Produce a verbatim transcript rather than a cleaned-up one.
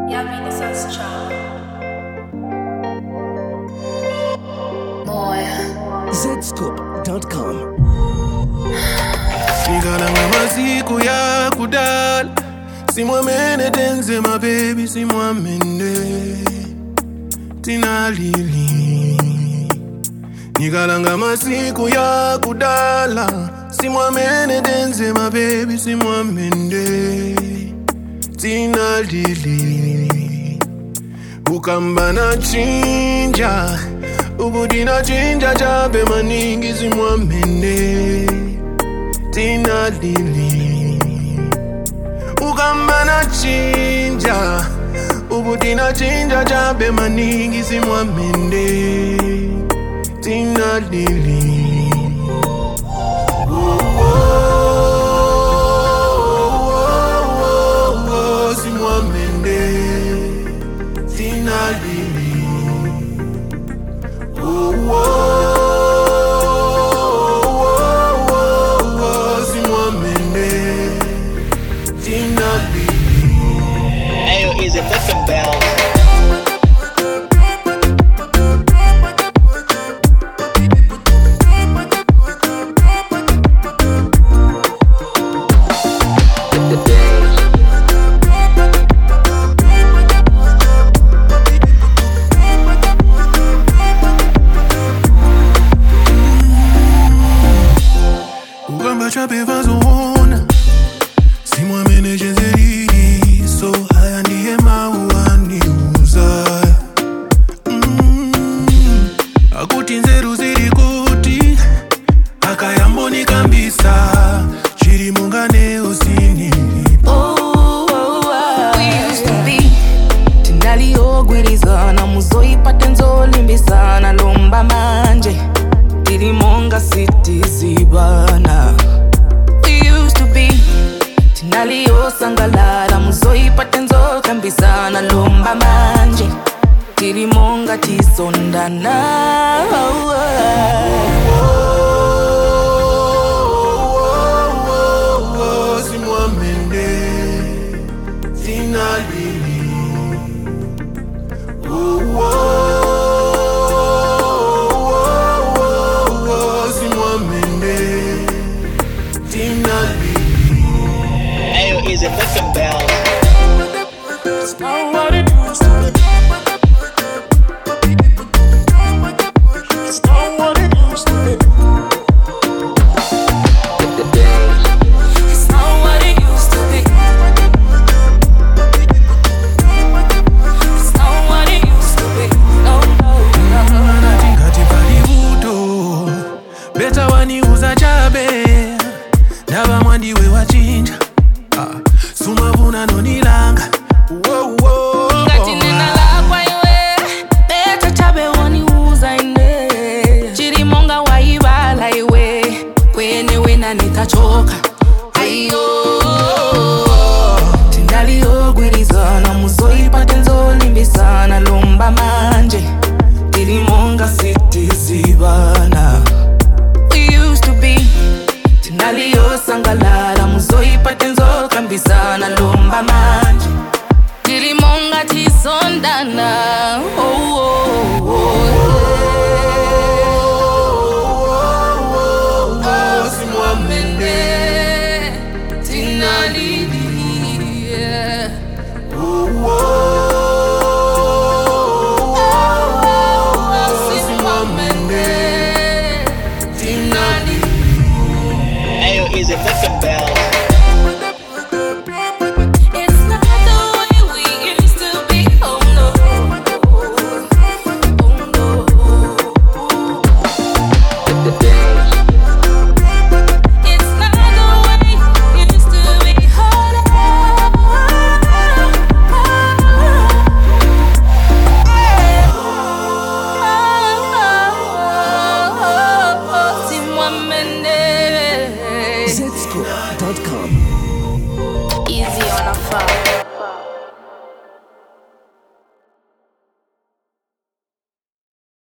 zscoop dot com. Nikalanga masiku ya kudala simwamene tenze my baby simwamene tinalili. Nikalanga masiku ya kudala simwamene tenze my baby simwamene tinalili. Ukamba na chinja Ubudi na chinja chabe maningi simwamene tinalili. Ukamba na chinja Ubudi na chinja chabe maningi simwamene tinalili. Oh, oh, oh, oh, oh, simwamene tinalili. Oh, oh, oh, oh, oh, simwamene tinalili. Ayo, is it fucking bell? Chape vazona simwamene jezeri so haya ndiye mauani uza mm. Akuti nzeru ziri kuti akayamboni kambisa chiri mungane usini. Oh, oh, oh. We used to be tindali ogwirizana muzoipate nzolimbisana lomba manje tiri monga sitizibana. Tinalio sangalala muzoipate nzokambisana lomba manje tiri monga tisondana. Oh, oh, oh, oh, simwamene tinalili. Oh, oh, oh, oh, simwamene tinalili. Ayo, is it fucking bell? It's not what it used to be. It's not what it used to be. it's not what it used to be. It's not what it used to be. No, no, no, no. Tingati pali uto beta wani uza chabe ndaba mwandiwe wachinja sumavuna nonilanga. Whoa, whoa. Ngati nena lakwa iwe beta chabe wani uza ine chiri monga waibala iwe kwene wena nitachoka. Ayo tindali ogwirizana muzoipate nzolimbisana lomba manje tiri monga sitizibana. We used to be tindali osangalala muzoipate nzokambisana lomba manje tiri monga tisondana.